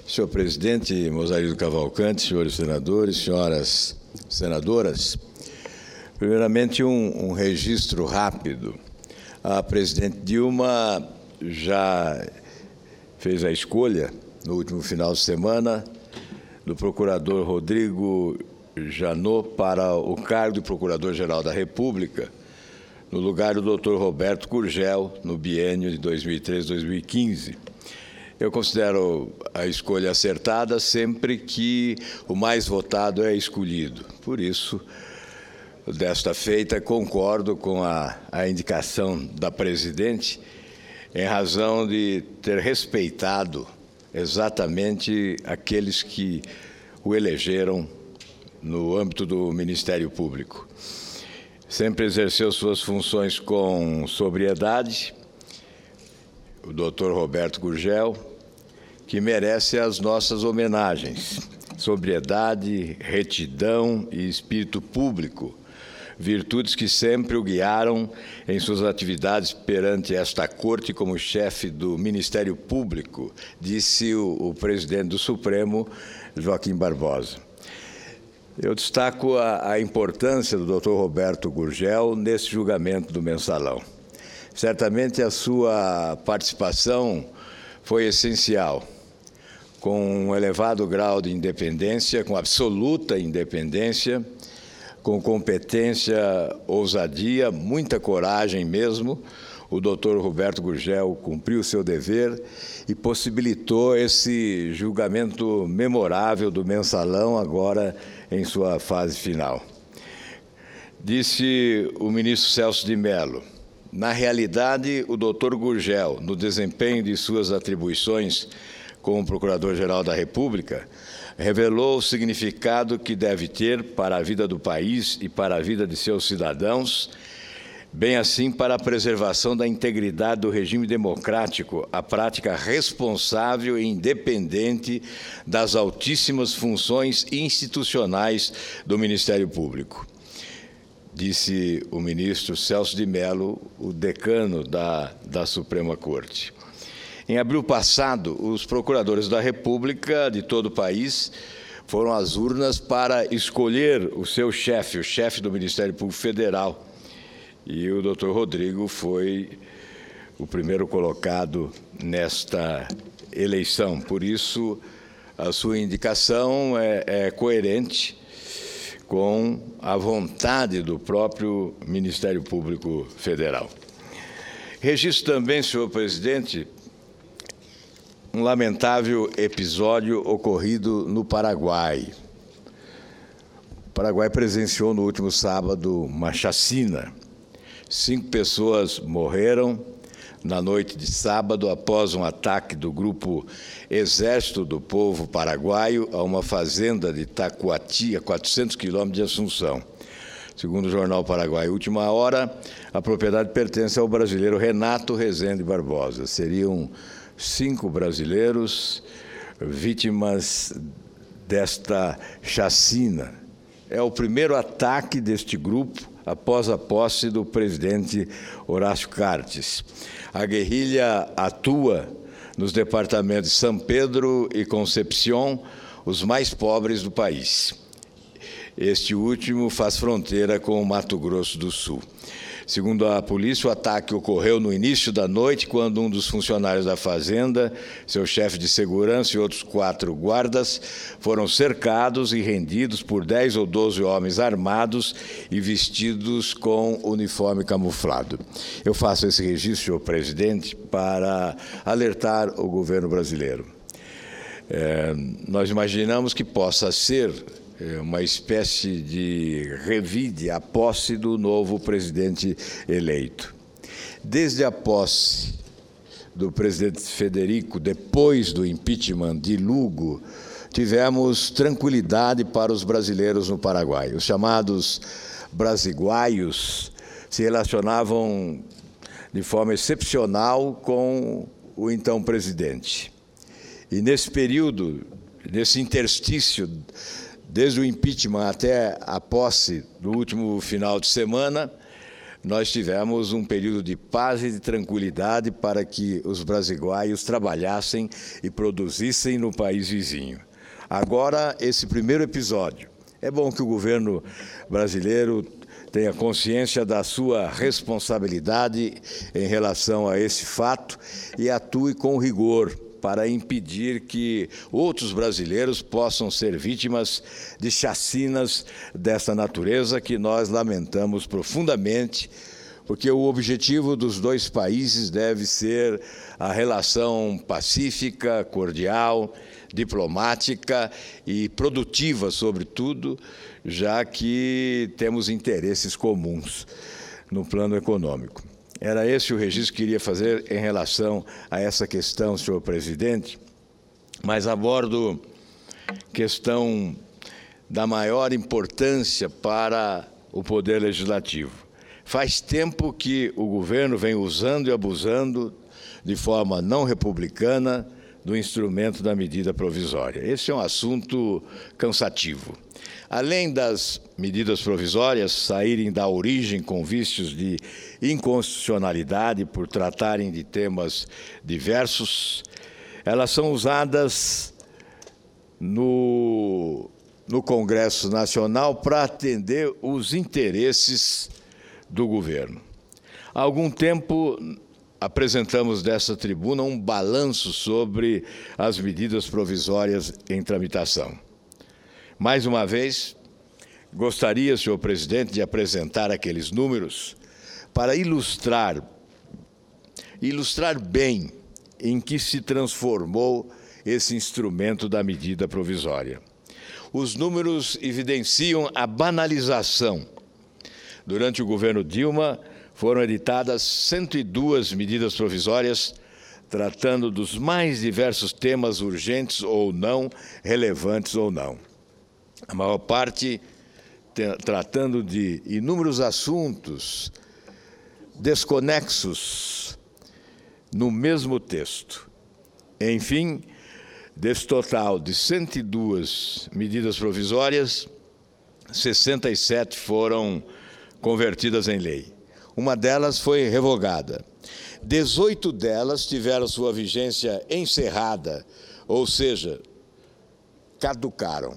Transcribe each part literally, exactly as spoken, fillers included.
Senhor presidente Mozarido Cavalcante, senhores senadores, senhoras senadoras, primeiramente um, um registro rápido. A presidente Dilma já fez a escolha, no último final de semana, do procurador Rodrigo Janot para o cargo de Procurador-Geral da República, no lugar do doutor Roberto Gurgel, no biênio de dois mil e treze a dois mil e quinze. Eu considero a escolha acertada sempre que o mais votado é escolhido. Por isso, desta feita, concordo com a, a indicação da presidente, em razão de ter respeitado exatamente aqueles que o elegeram no âmbito do Ministério Público. Sempre exerceu suas funções com sobriedade, o doutor Roberto Gurgel, que merece as nossas homenagens. Sobriedade, retidão e espírito público, virtudes que sempre o guiaram em suas atividades perante esta Corte como chefe do Ministério Público, disse o, o presidente do Supremo, Joaquim Barbosa. Eu destaco a, a importância do doutor Roberto Gurgel nesse julgamento do Mensalão. Certamente a sua participação foi essencial, com um elevado grau de independência, com absoluta independência, com competência, ousadia, muita coragem mesmo. O doutor Roberto Gurgel cumpriu o seu dever e possibilitou esse julgamento memorável do Mensalão, agora em sua fase final. Disse o ministro Celso de Mello: na realidade, o doutor Gurgel, no desempenho de suas atribuições como Procurador-Geral da República, revelou o significado que deve ter para a vida do país e para a vida de seus cidadãos, bem assim para a preservação da integridade do regime democrático, a prática responsável e independente das altíssimas funções institucionais do Ministério Público. Disse o ministro Celso de Mello, o decano da, da Suprema Corte. Em abril passado, os procuradores da República de todo o país foram às urnas para escolher o seu chefe, o chefe do Ministério Público Federal. E o doutor Rodrigo foi o primeiro colocado nesta eleição. Por isso, a sua indicação é, é coerente com a vontade do próprio Ministério Público Federal. Registro também, senhor presidente, um lamentável episódio ocorrido no Paraguai. O Paraguai presenciou no último sábado uma chacina. Cinco pessoas morreram na noite de sábado após um ataque do grupo Exército do Povo Paraguaio a uma fazenda de Tacuati, a quatrocentos quilômetros de Assunção. Segundo o jornal Paraguai Última Hora, a propriedade pertence ao brasileiro Renato Rezende Barbosa. Seriam cinco brasileiros vítimas desta chacina. É o primeiro ataque deste grupo após a posse do presidente Horácio Cartes. A guerrilha atua nos departamentos de São Pedro e Concepción, os mais pobres do país. Este último faz fronteira com o Mato Grosso do Sul. Segundo a polícia, o ataque ocorreu no início da noite, quando um dos funcionários da fazenda, seu chefe de segurança e outros quatro guardas foram cercados e rendidos por dez ou doze homens armados e vestidos com uniforme camuflado. Eu faço esse registro, senhor presidente, para alertar o governo brasileiro. É, nós imaginamos que possa ser uma espécie de revide à posse do novo presidente eleito. Desde a posse do presidente Federico, depois do impeachment de Lugo, tivemos tranquilidade para os brasileiros no Paraguai. Os chamados brasiguaios se relacionavam de forma excepcional com o então presidente. E nesse período, nesse interstício, desde o impeachment até a posse do último final de semana, nós tivemos um período de paz e de tranquilidade para que os brasiguaios trabalhassem e produzissem no país vizinho. Agora, esse primeiro episódio, é bom que o governo brasileiro tenha consciência da sua responsabilidade em relação a esse fato e atue com rigor para impedir que outros brasileiros possam ser vítimas de chacinas dessa natureza que nós lamentamos profundamente, porque o objetivo dos dois países deve ser a relação pacífica, cordial, diplomática e produtiva, sobretudo, já que temos interesses comuns no plano econômico. Era esse o registro que queria fazer em relação a essa questão, senhor presidente, mas abordo questão da maior importância para o Poder Legislativo. Faz tempo que o governo vem usando e abusando de forma não republicana do instrumento da medida provisória. Esse é um assunto cansativo. Além das medidas provisórias saírem da origem com vícios de inconstitucionalidade por tratarem de temas diversos, elas são usadas no, no Congresso Nacional para atender os interesses do governo. Há algum tempo apresentamos dessa tribuna um balanço sobre as medidas provisórias em tramitação. Mais uma vez, gostaria, senhor presidente, de apresentar aqueles números para ilustrar, ilustrar bem em que se transformou esse instrumento da medida provisória. Os números evidenciam a banalização. Durante o governo Dilma, foram editadas cento e duas medidas provisórias tratando dos mais diversos temas urgentes ou não, relevantes ou não. A maior parte tratando de inúmeros assuntos desconexos no mesmo texto. Enfim, desse total de cento e duas medidas provisórias, sessenta e sete foram convertidas em lei. Uma delas foi revogada. dezoito delas tiveram sua vigência encerrada, ou seja, caducaram.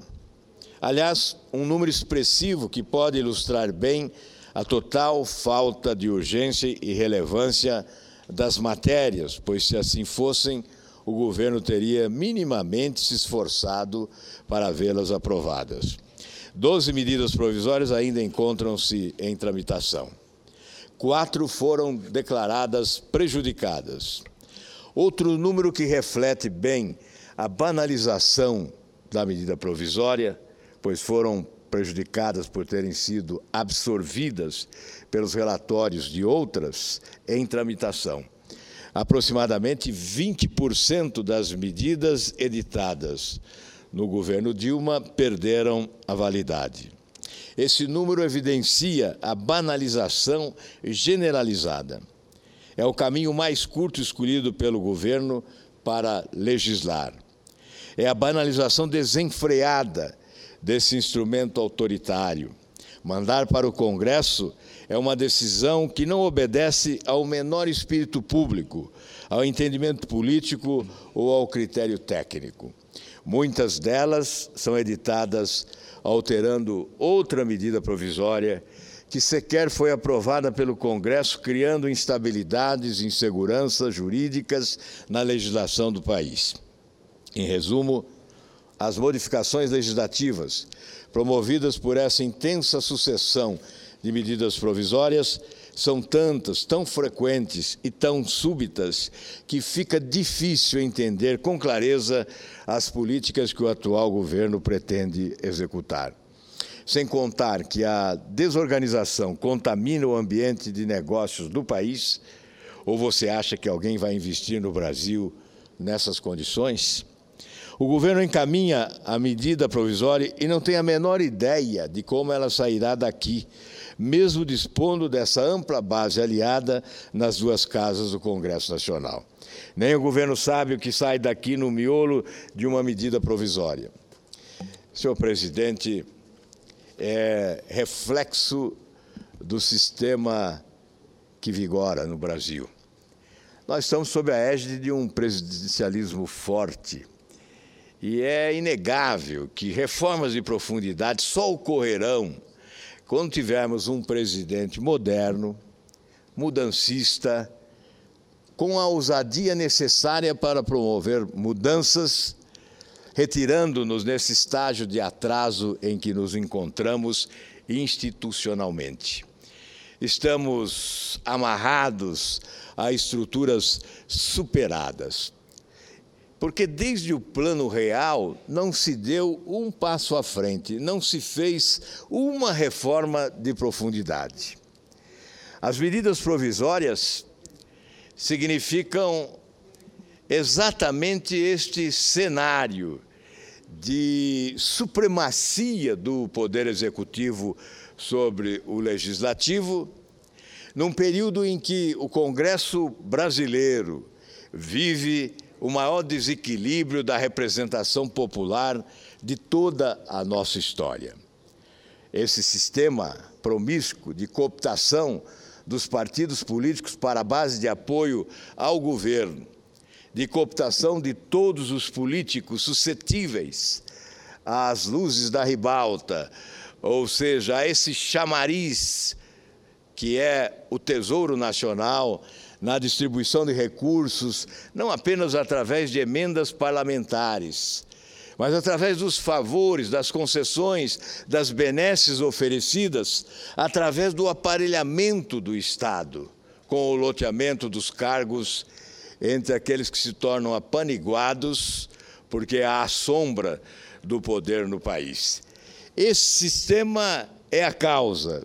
Aliás, um número expressivo que pode ilustrar bem a total falta de urgência e relevância das matérias, pois se assim fossem, o governo teria minimamente se esforçado para vê-las aprovadas. Doze medidas provisórias ainda encontram-se em tramitação. Quatro foram declaradas prejudicadas. Outro número que reflete bem a banalização da medida provisória, pois foram prejudicadas por terem sido absorvidas pelos relatórios de outras em tramitação. Aproximadamente vinte por cento das medidas editadas no governo Dilma perderam a validade. Esse número evidencia a banalização generalizada. É o caminho mais curto escolhido pelo governo para legislar. É a banalização desenfreada desse instrumento autoritário. Mandar para o Congresso é uma decisão que não obedece ao menor espírito público, ao entendimento político ou ao critério técnico. Muitas delas são editadas alterando outra medida provisória que sequer foi aprovada pelo Congresso, criando instabilidades e inseguranças jurídicas na legislação do país. Em resumo, as modificações legislativas promovidas por essa intensa sucessão de medidas provisórias são tantas, tão frequentes e tão súbitas que fica difícil entender com clareza as políticas que o atual governo pretende executar. Sem contar que a desorganização contamina o ambiente de negócios do país, ou você acha que alguém vai investir no Brasil nessas condições? O governo encaminha a medida provisória e não tem a menor ideia de como ela sairá daqui, mesmo dispondo dessa ampla base aliada nas duas casas do Congresso Nacional. Nem o governo sabe o que sai daqui no miolo de uma medida provisória. Senhor presidente, é reflexo do sistema que vigora no Brasil. Nós estamos sob a égide de um presidencialismo forte e é inegável que reformas de profundidade só ocorrerão quando tivermos um presidente moderno, mudancista, com a ousadia necessária para promover mudanças, retirando-nos nesse estágio de atraso em que nos encontramos institucionalmente. Estamos amarrados a estruturas superadas, porque desde o plano real não se deu um passo à frente, não se fez uma reforma de profundidade. As medidas provisórias significam exatamente este cenário de supremacia do Poder Executivo sobre o Legislativo, num período em que o Congresso brasileiro vive o maior desequilíbrio da representação popular de toda a nossa história. Esse sistema promíscuo de cooptação dos partidos políticos para a base de apoio ao governo, de cooptação de todos os políticos suscetíveis às luzes da ribalta, ou seja, a esse chamariz que é o Tesouro Nacional, na distribuição de recursos, não apenas através de emendas parlamentares, mas através dos favores, das concessões, das benesses oferecidas, através do aparelhamento do Estado, com o loteamento dos cargos entre aqueles que se tornam apaniguados, porque há a sombra do poder no país. Esse sistema é a causa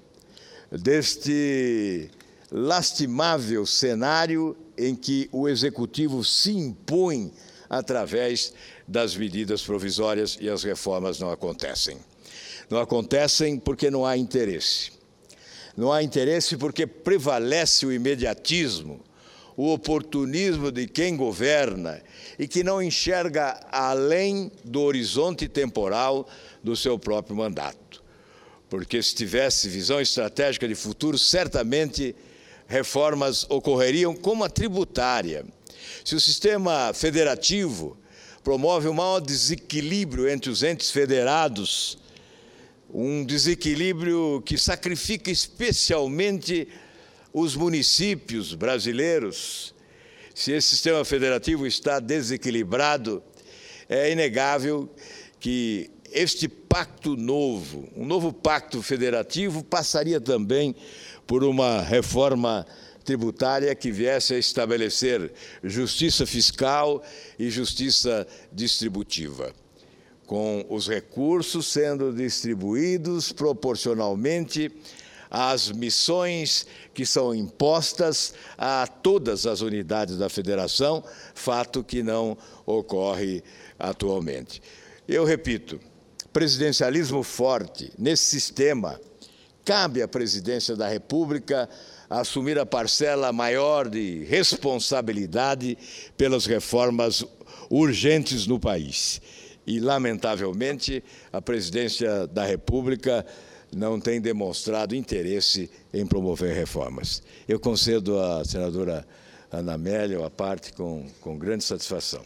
deste lastimável cenário em que o Executivo se impõe através das medidas provisórias e as reformas não acontecem. Não acontecem porque não há interesse. Não há interesse porque prevalece o imediatismo, o oportunismo de quem governa e que não enxerga além do horizonte temporal do seu próprio mandato. Porque se tivesse visão estratégica de futuro, certamente reformas ocorreriam como a tributária. Se o sistema federativo promove o maior desequilíbrio entre os entes federados, um desequilíbrio que sacrifica especialmente os municípios brasileiros, se esse sistema federativo está desequilibrado, é inegável que este pacto novo, um novo pacto federativo, passaria também por uma reforma tributária que viesse a estabelecer justiça fiscal e justiça distributiva, com os recursos sendo distribuídos proporcionalmente às missões que são impostas a todas as unidades da federação, fato que não ocorre atualmente. Eu repito, presidencialismo forte nesse sistema, cabe à presidência da República assumir a parcela maior de responsabilidade pelas reformas urgentes no país. E, lamentavelmente, a presidência da República não tem demonstrado interesse em promover reformas. Eu concedo à senadora Ana Amélia a parte com, com grande satisfação.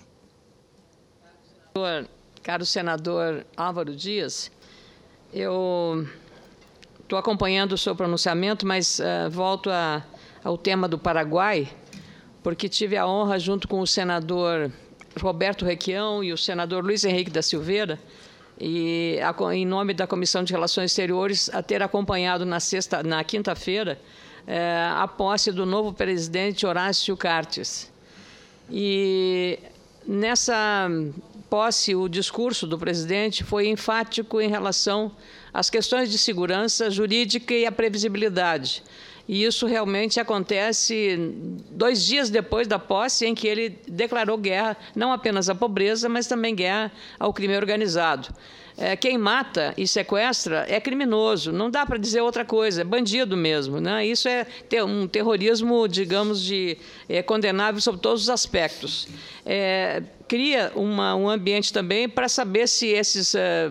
Caro senador Álvaro Dias, eu estou acompanhando o seu pronunciamento, mas uh, volto a, ao tema do Paraguai, porque tive a honra, junto com o senador Roberto Requião e o senador Luiz Henrique da Silveira, e a, em nome da Comissão de Relações Exteriores, a ter acompanhado na, sexta, na quinta-feira eh, a posse do novo presidente Horácio Cartes. E nessa posse, o discurso do presidente foi enfático em relação às questões de segurança jurídica e a previsibilidade. E isso realmente acontece dois dias depois da posse, em que ele declarou guerra não apenas à pobreza, mas também guerra ao crime organizado. É, quem mata e sequestra é criminoso, não dá para dizer outra coisa, é bandido mesmo, né? Isso é ter um terrorismo, digamos, de, é, condenável sob todos os aspectos. É, cria uma, um ambiente também para saber se esses... É,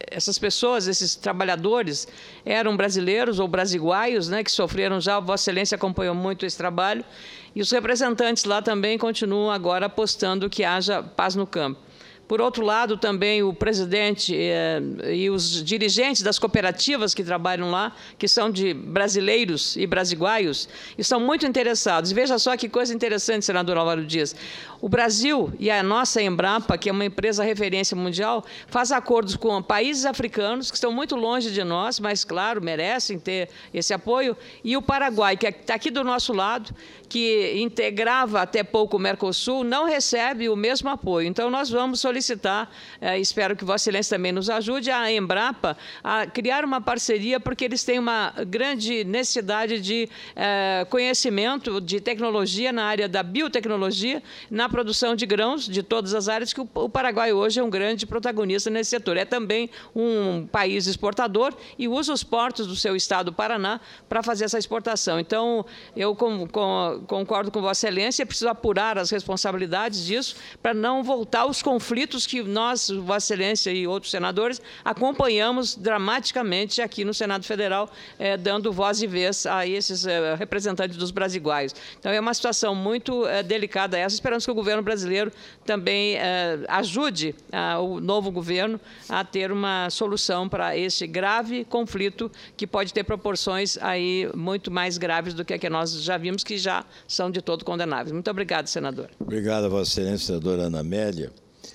essas pessoas, esses trabalhadores, eram brasileiros ou brasiguaios, né, que sofreram já. Vossa Excelência acompanhou muito esse trabalho. E os representantes lá também continuam agora apostando que haja paz no campo. Por outro lado, também o presidente eh, e os dirigentes das cooperativas que trabalham lá, que são de brasileiros e brasiguaios, estão muito interessados. Veja só que coisa interessante, senador Álvaro Dias. O Brasil e a nossa Embrapa, que é uma empresa referência mundial, faz acordos com países africanos, que estão muito longe de nós, mas, claro, merecem ter esse apoio, e o Paraguai, que está aqui do nosso lado, que integrava até pouco o Mercosul, não recebe o mesmo apoio. Então, nós vamos solicitar, eh, espero que Vossa Excelência também nos ajude, a Embrapa a criar uma parceria, porque eles têm uma grande necessidade de eh, conhecimento, de tecnologia na área da biotecnologia, na produção de grãos de todas as áreas, que o, o Paraguai hoje é um grande protagonista nesse setor. É também um país exportador e usa os portos do seu estado, Paraná, para fazer essa exportação. Então, eu com, com, concordo com Vossa Excelência, é preciso apurar as responsabilidades disso para não voltar aos conflitos que nós, Vossa Excelência e outros senadores, acompanhamos dramaticamente aqui no Senado Federal, eh, dando voz e vez a esses eh, representantes dos brasiguaios. Então, é uma situação muito eh, delicada essa. Esperamos que o governo brasileiro também eh, ajude ah, o novo governo a ter uma solução para esse grave conflito, que pode ter proporções aí muito mais graves do que a que nós já vimos, que já são de todo condenáveis. Muito obrigado, senador. Obrigado a Vossa Excelência, senadora Ana Amélia.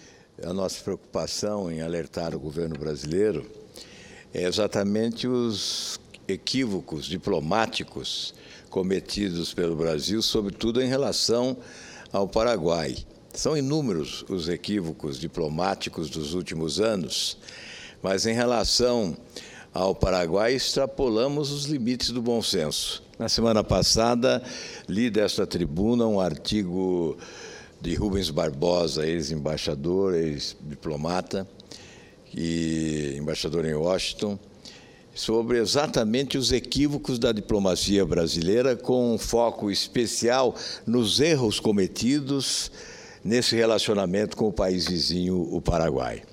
A nossa preocupação em alertar o governo brasileiro é exatamente os equívocos diplomáticos cometidos pelo Brasil, sobretudo em relação ao Paraguai. São inúmeros os equívocos diplomáticos dos últimos anos, mas em relação ao Paraguai extrapolamos os limites do bom senso. Na semana passada, li desta tribuna um artigo de Rubens Barbosa, ex-embaixador, ex-diplomata, e embaixador em Washington, sobre exatamente os equívocos da diplomacia brasileira, com um foco especial nos erros cometidos nesse relacionamento com o país vizinho, o Paraguai.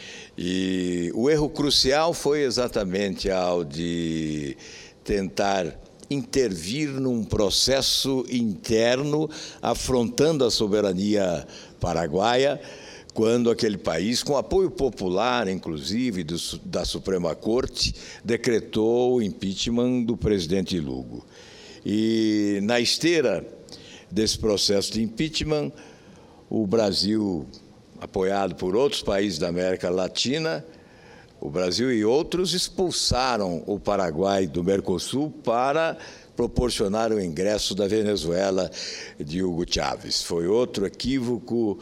E o erro crucial foi exatamente ao de tentar intervir num processo interno, afrontando a soberania paraguaia, quando aquele país, com apoio popular, inclusive, do, da Suprema Corte, decretou o impeachment do presidente Lugo. E, na esteira desse processo de impeachment, o Brasil, apoiado por outros países da América Latina, o Brasil e outros expulsaram o Paraguai do Mercosul para proporcionar o ingresso da Venezuela de Hugo Chávez. Foi outro equívoco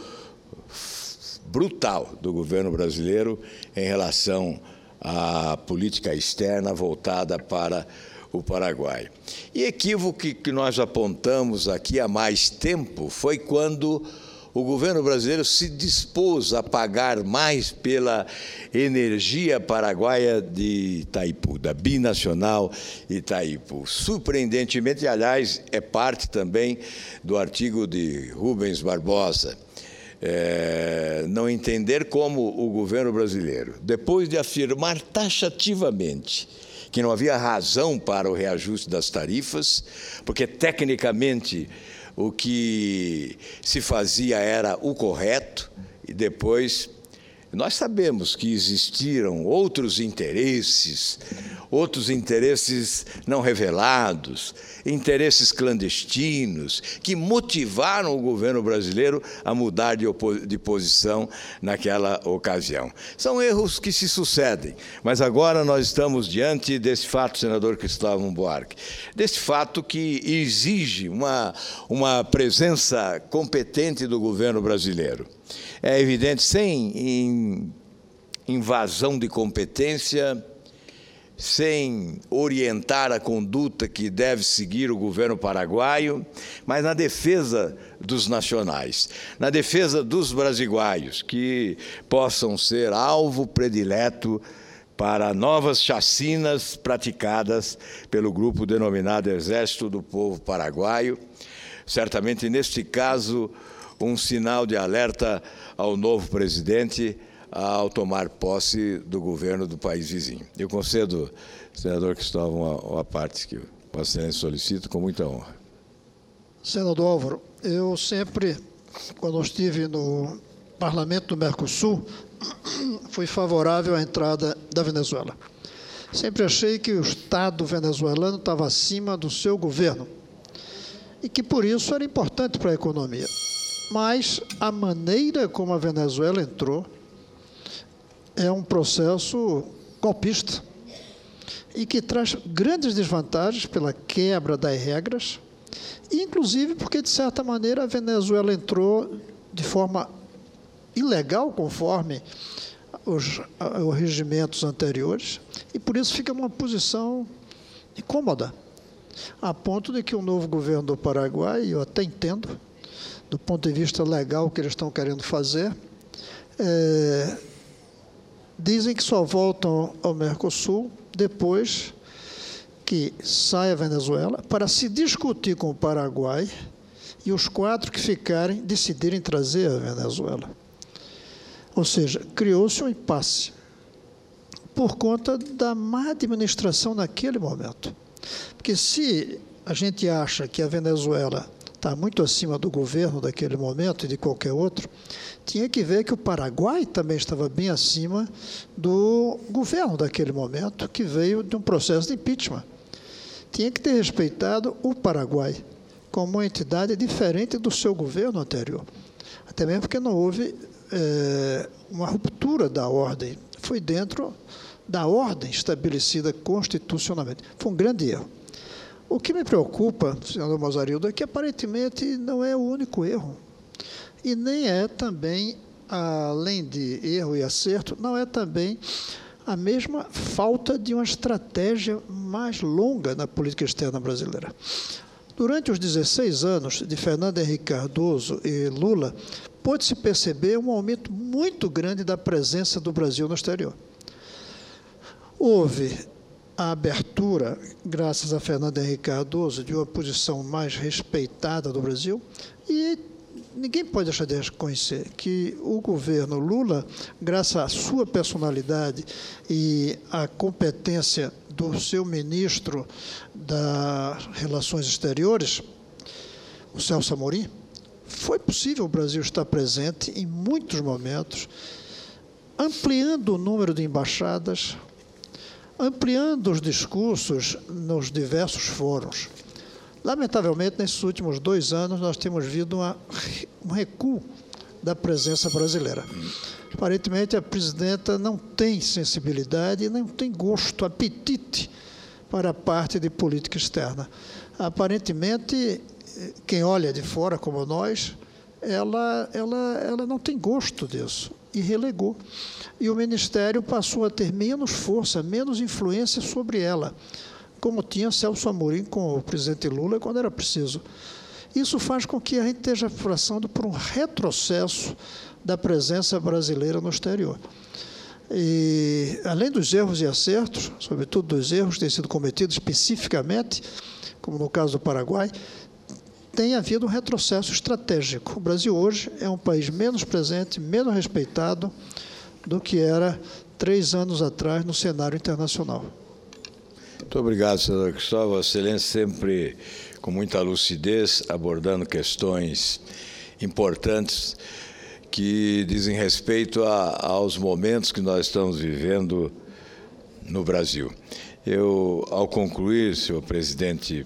brutal do governo brasileiro em relação à política externa voltada para o Paraguai. E equívoco que nós apontamos aqui há mais tempo foi quando o governo brasileiro se dispôs a pagar mais pela energia paraguaia de Itaipu, da binacional Itaipu. Surpreendentemente, aliás, é parte também do artigo de Rubens Barbosa, é, não entender como o governo brasileiro, depois de afirmar taxativamente que não havia razão para o reajuste das tarifas, porque tecnicamente o que se fazia era o correto, e depois nós sabemos que existiram outros interesses, outros interesses não revelados, interesses clandestinos, que motivaram o governo brasileiro a mudar de, de posição naquela ocasião. São erros que se sucedem, mas agora nós estamos diante desse fato, senador Cristóvão Buarque, desse fato que exige uma, uma presença competente do governo brasileiro. É evidente, sem invasão de competência, sem orientar a conduta que deve seguir o governo paraguaio, mas na defesa dos nacionais, na defesa dos brasiguaios, que possam ser alvo predileto para novas chacinas praticadas pelo grupo denominado Exército do Povo Paraguaio. Certamente, neste caso, um sinal de alerta ao novo presidente, ao tomar posse do governo do país vizinho. Eu concedo, senador Cristóvão, a, a parte que Vossa Excelência solicita com muita honra. Senador Álvaro, eu sempre, quando eu estive no Parlamento do Mercosul, fui favorável à entrada da Venezuela. Sempre achei que o Estado venezuelano estava acima do seu governo e que, por isso, era importante para a economia. Mas a maneira como a Venezuela entrou é um processo golpista e que traz grandes desvantagens pela quebra das regras, inclusive porque, de certa maneira, a Venezuela entrou de forma ilegal, conforme os, os regimentos anteriores, e por isso fica numa posição incômoda, a ponto de que o novo governo do Paraguai, eu até entendo, do ponto de vista legal que eles estão querendo fazer, é, dizem que só voltam ao Mercosul depois que sai a Venezuela para se discutir com o Paraguai e os quatro que ficarem decidirem trazer a Venezuela. Ou seja, criou-se um impasse por conta da má administração naquele momento. Porque se a gente acha que a Venezuela está muito acima do governo daquele momento e de qualquer outro, tinha que ver que o Paraguai também estava bem acima do governo daquele momento, que veio de um processo de impeachment. Tinha que ter respeitado o Paraguai como uma entidade diferente do seu governo anterior. Até mesmo porque não houve é, uma ruptura da ordem. Foi dentro da ordem estabelecida constitucionalmente. Foi um grande erro. O que me preocupa, senador Mozarildo, é que aparentemente não é o único erro. E nem é também, além de erro e acerto, não é também a mesma falta de uma estratégia mais longa na política externa brasileira. Durante os dezesseis anos de Fernando Henrique Cardoso e Lula, pôde-se perceber um aumento muito grande da presença do Brasil no exterior. Houve a abertura, graças a Fernando Henrique Cardoso, de uma posição mais respeitada do Brasil, e ninguém pode deixar de reconhecer que o governo Lula, graças à sua personalidade e à competência do seu ministro das Relações Exteriores, o Celso Amorim, foi possível o Brasil estar presente em muitos momentos, ampliando o número de embaixadas, ampliando os discursos nos diversos fóruns. Lamentavelmente, nesses últimos dois anos, nós temos visto uma, um recuo da presença brasileira. Aparentemente, a presidenta não tem sensibilidade, não tem gosto, apetite para a parte de política externa. Aparentemente, quem olha de fora, como nós, ela, ela, ela não tem gosto disso e relegou. E o Ministério passou a ter menos força, menos influência sobre ela, como tinha Celso Amorim com o presidente Lula quando era preciso. Isso faz com que a gente esteja passando por um retrocesso da presença brasileira no exterior. E, além dos erros e acertos, sobretudo dos erros que têm sido cometidos especificamente, como no caso do Paraguai, tem havido um retrocesso estratégico. O Brasil hoje é um país menos presente, menos respeitado do que era três anos atrás no cenário internacional. Muito obrigado, senador Cristóvão. Vossa Excelência sempre com muita lucidez, abordando questões importantes que dizem respeito a, aos momentos que nós estamos vivendo no Brasil. Eu, ao concluir, senhor presidente,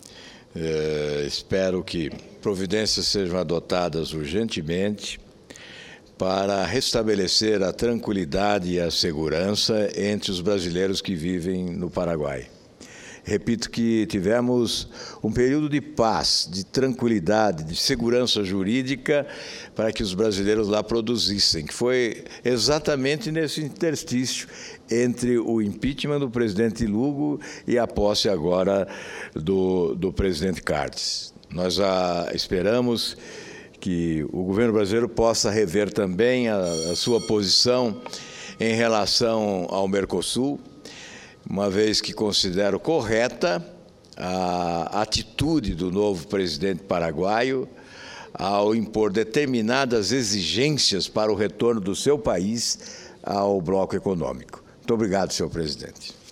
eh, espero que providências sejam adotadas urgentemente para restabelecer a tranquilidade e a segurança entre os brasileiros que vivem no Paraguai. Repito que tivemos um período de paz, de tranquilidade, de segurança jurídica para que os brasileiros lá produzissem, que foi exatamente nesse interstício entre o impeachment do presidente Lugo e a posse agora do, do presidente Cartes. Nós já esperamos que o governo brasileiro possa rever também a, a sua posição em relação ao Mercosul, uma vez que considero correta a atitude do novo presidente paraguaio ao impor determinadas exigências para o retorno do seu país ao bloco econômico. Muito obrigado, senhor presidente.